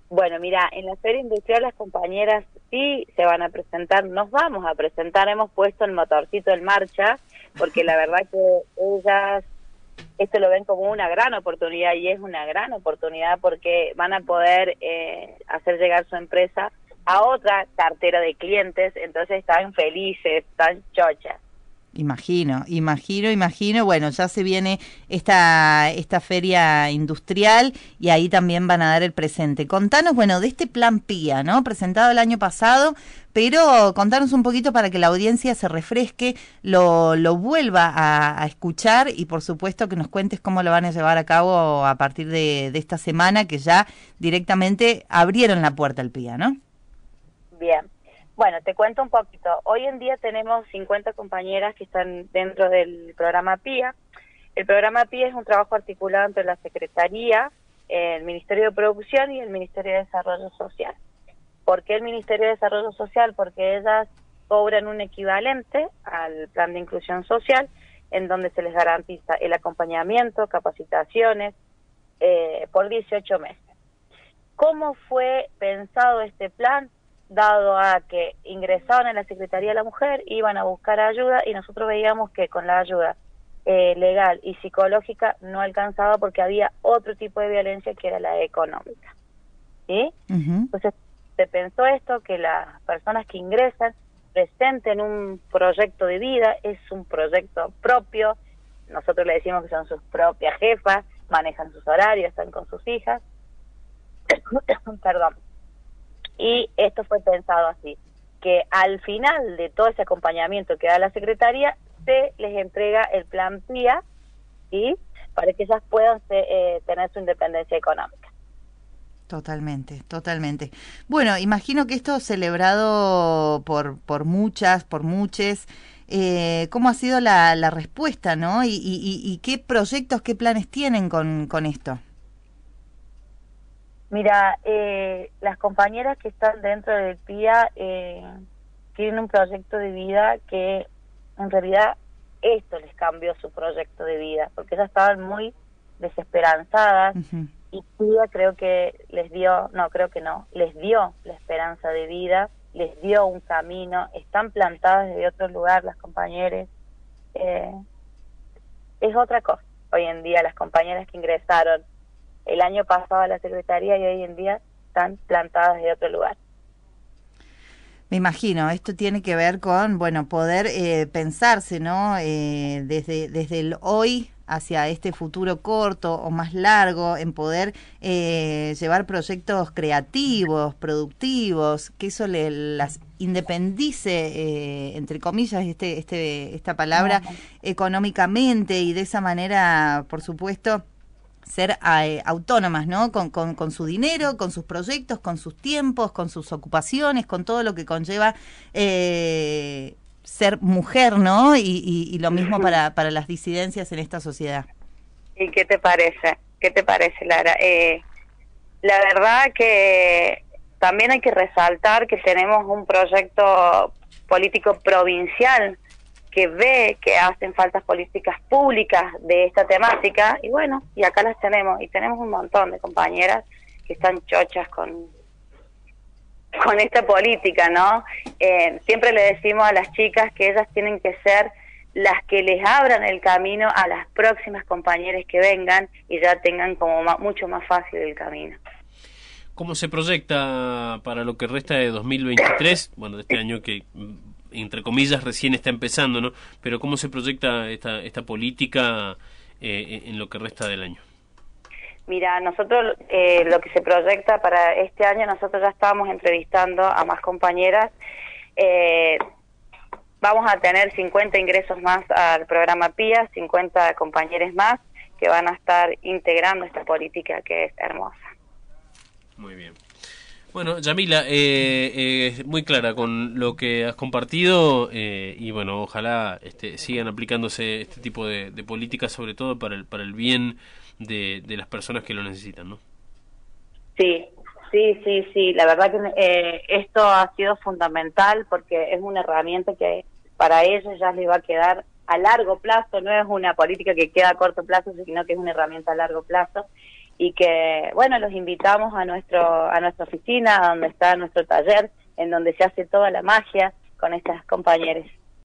Bueno, mira, en la Feria Industrial las compañeras sí se van a presentar, nos vamos a presentar, hemos puesto el motorcito en marcha, porque la verdad que ellas esto lo ven como una gran oportunidad y es una gran oportunidad porque van a poder hacer llegar su empresa a otra cartera de clientes, entonces están felices, están chochas. Imagino. Bueno, ya se viene esta feria industrial y ahí también van a dar el presente. Contanos, bueno, de este plan PIA, ¿no? Presentado el año pasado, pero contanos un poquito para que la audiencia se refresque, lo vuelva a escuchar y por supuesto que nos cuentes cómo lo van a llevar a cabo a partir de esta semana que ya directamente abrieron la puerta al PIA, ¿no? Bien. Bueno, te cuento un poquito. Hoy en día tenemos 50 compañeras que están dentro del programa PIA. El programa PIA es un trabajo articulado entre la Secretaría, el Ministerio de Producción y el Ministerio de Desarrollo Social. ¿Por qué el Ministerio de Desarrollo Social? Porque ellas cobran un equivalente al Plan de Inclusión Social, en donde se les garantiza el acompañamiento, capacitaciones, por 18 meses. ¿Cómo fue pensado este plan? Dado a que ingresaban a la Secretaría de la Mujer, iban a buscar ayuda y nosotros veíamos que con la ayuda legal y psicológica no alcanzaba porque había otro tipo de violencia que era la económica. ¿Sí? Entonces se pensó esto, que las personas que ingresan presenten un proyecto de vida, es un proyecto propio, nosotros le decimos que son sus propias jefas, manejan sus horarios, están con sus hijas, perdón. Y esto fue pensado así, que al final de todo ese acompañamiento que da la Secretaría, se les entrega el plan PIA, ¿sí? Para que ellas puedan tener su independencia económica. Totalmente. Bueno, imagino que esto celebrado por muchas, por muches, ¿cómo ha sido la respuesta, no? Y qué proyectos, qué planes tienen con esto. Mira, las compañeras que están dentro del PIA tienen un proyecto de vida que en realidad esto les cambió su proyecto de vida, porque ellas estaban muy desesperanzadas y PIA creo que les dio la esperanza de vida, les dio un camino, están plantadas desde otro lugar las compañeras. Es otra cosa hoy en día las compañeras que ingresaron el año pasado a la Secretaría y hoy en día están plantadas de otro lugar. Me imagino, esto tiene que ver con, bueno, poder pensarse, ¿no? Desde el hoy hacia este futuro corto o más largo, en poder llevar proyectos creativos, productivos, que eso las independice, entre comillas, esta palabra, económicamente y de esa manera, por supuesto, ser autónomas, ¿no? Con su dinero, con sus proyectos, con sus tiempos, con sus ocupaciones, con todo lo que conlleva ser mujer, ¿no? Y lo mismo para las disidencias en esta sociedad. ¿Y qué te parece? ¿Qué te parece, Lara? La verdad que también hay que resaltar que tenemos un proyecto político provincial que ve que hacen faltas políticas públicas de esta temática, y bueno, y acá las tenemos, y tenemos un montón de compañeras que están chochas con esta política, ¿no? Siempre le decimos a las chicas que ellas tienen que ser las que les abran el camino a las próximas compañeras que vengan y ya tengan como mucho más fácil el camino. ¿Cómo se proyecta para lo que resta de 2023? Bueno, de este año que entre comillas recién está empezando, ¿no? Pero ¿cómo se proyecta esta política en lo que resta del año? Mira, nosotros lo que se proyecta para este año, nosotros ya estábamos entrevistando a más compañeras. Vamos a tener 50 ingresos más al programa PIA, 50 compañeros más que van a estar integrando esta política que es hermosa. Muy bien. Bueno, Yamila, muy clara con lo que has compartido y bueno, ojalá sigan aplicándose este tipo de políticas, sobre todo para el bien de las personas que lo necesitan, ¿no? Sí, la verdad que esto ha sido fundamental porque es una herramienta que para ellos ya les va a quedar a largo plazo, no es una política que queda a corto plazo, sino que es una herramienta a largo plazo. y que, bueno, los invitamos a nuestra oficina, donde está nuestro taller, en donde se hace toda la magia con estas compañeras.